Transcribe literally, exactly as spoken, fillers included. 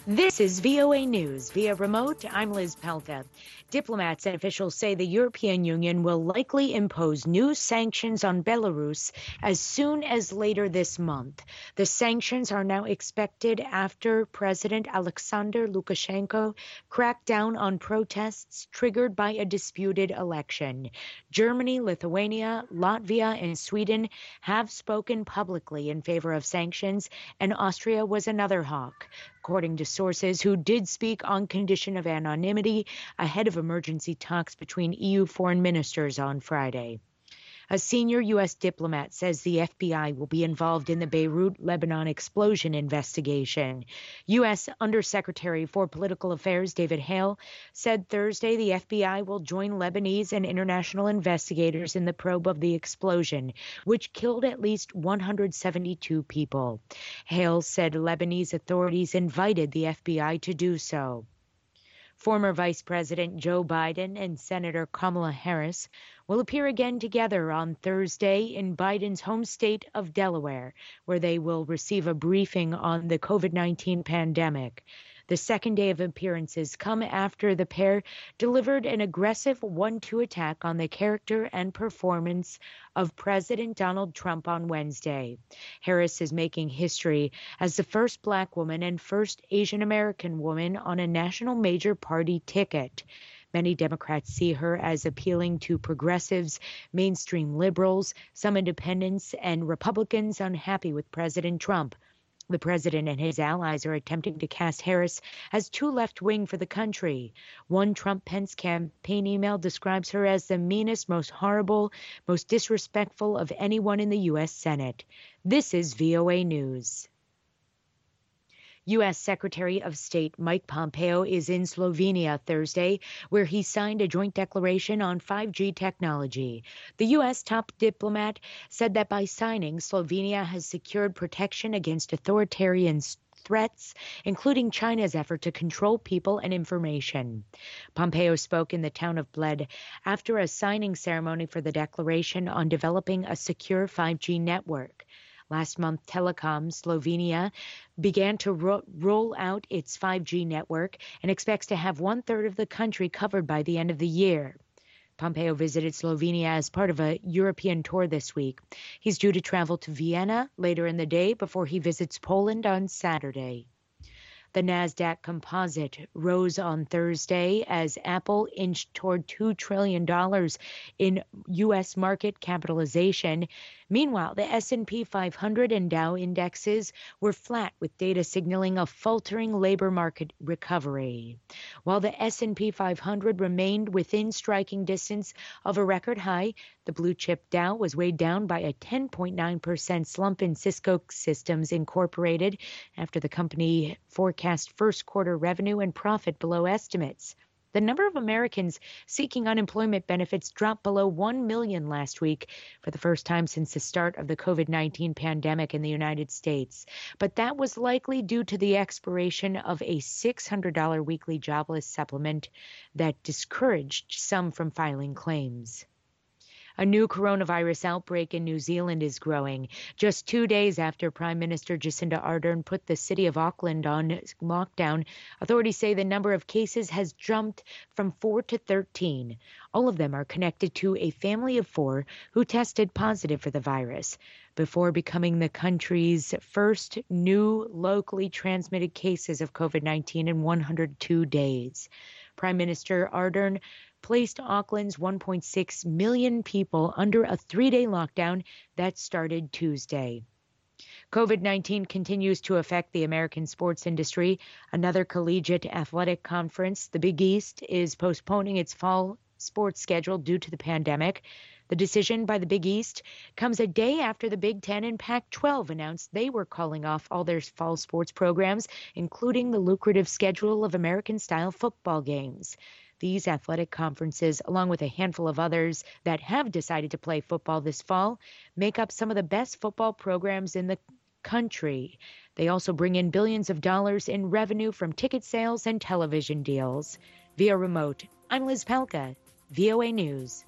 This is V O A News. Via remote, I'm Liz Pelta. Diplomats and officials say the European Union will likely impose new sanctions on Belarus as soon as later this month. The sanctions are now expected after President Alexander Lukashenko cracked down on protests triggered by a disputed election. Germany, Lithuania, Latvia, and Sweden have spoken publicly in favor of sanctions, and Austria was another hawk. According to sources who did speak on condition of anonymity ahead of emergency talks between E U foreign ministers on Friday. A senior U S diplomat says the F B I will be involved in the Beirut, Lebanon explosion investigation. U S Undersecretary for Political Affairs David Hale said Thursday the F B I will join Lebanese and international investigators in the probe of the explosion, which killed at least one hundred seventy-two people. Hale said Lebanese authorities invited the F B I to do so. Former Vice President Joe Biden and Senator Kamala Harris will appear again together on Thursday in Biden's home state of Delaware, where they will receive a briefing on the COVID nineteen pandemic. The second day of appearances come after the pair delivered an aggressive one two attack on the character and performance of President Donald Trump on Wednesday. Harris is making history as the first Black woman and first Asian American woman on a national major party ticket. Many Democrats see her as appealing to progressives, mainstream liberals, some independents, and Republicans unhappy with President Trump. The president and his allies are attempting to cast Harris as too left-wing for the country. One Trump-Pence campaign email describes her as the meanest, most horrible, most disrespectful of anyone in the U S Senate. This is V O A News. U S Secretary of State Mike Pompeo is in Slovenia Thursday, where he signed a joint declaration on five G technology. The U S top diplomat said that by signing, Slovenia has secured protection against authoritarian threats, including China's effort to control people and information. Pompeo spoke in the town of Bled after a signing ceremony for the declaration on developing a secure five G network. Last month, Telekom Slovenia began to ro- roll out its five G network and expects to have one-third of the country covered by the end of the year. Pompeo visited Slovenia as part of a European tour this week. He's due to travel to Vienna later in the day before he visits Poland on Saturday. The NASDAQ Composite rose on Thursday as Apple inched toward two trillion dollars in U S market capitalization. Meanwhile, the S and P five hundred and Dow indexes were flat, with data signaling a faltering labor market recovery. While the S and P five hundred remained within striking distance of a record high, the blue-chip Dow was weighed down by a ten point nine percent slump in Cisco Systems Incorporated after the company forecast first quarter revenue and profit below estimates. The number of Americans seeking unemployment benefits dropped below one million last week for the first time since the start of the COVID nineteen pandemic in the United States. But that was likely due to the expiration of a six hundred dollars weekly jobless supplement that discouraged some from filing claims. A new coronavirus outbreak in New Zealand is growing. Just two days after Prime Minister Jacinda Ardern put the city of Auckland on lockdown, authorities say the number of cases has jumped from four to thirteen. All of them are connected to a family of four who tested positive for the virus before becoming the country's first new locally transmitted cases of COVID nineteen in one hundred two days. Prime Minister Ardern placed Auckland's one point six million people under a three-day lockdown that started Tuesday. COVID nineteen continues to affect the American sports industry. Another collegiate athletic conference, the Big East, is postponing its fall sports schedule due to the pandemic. The decision by the Big East comes a day after the Big Ten and Pac twelve announced they were calling off all their fall sports programs, including the lucrative schedule of American-style football games. These athletic conferences, along with a handful of others that have decided to play football this fall, make up some of the best football programs in the country. They also bring in billions of dollars in revenue from ticket sales and television deals. Via remote, I'm Liz Pelka, V O A News.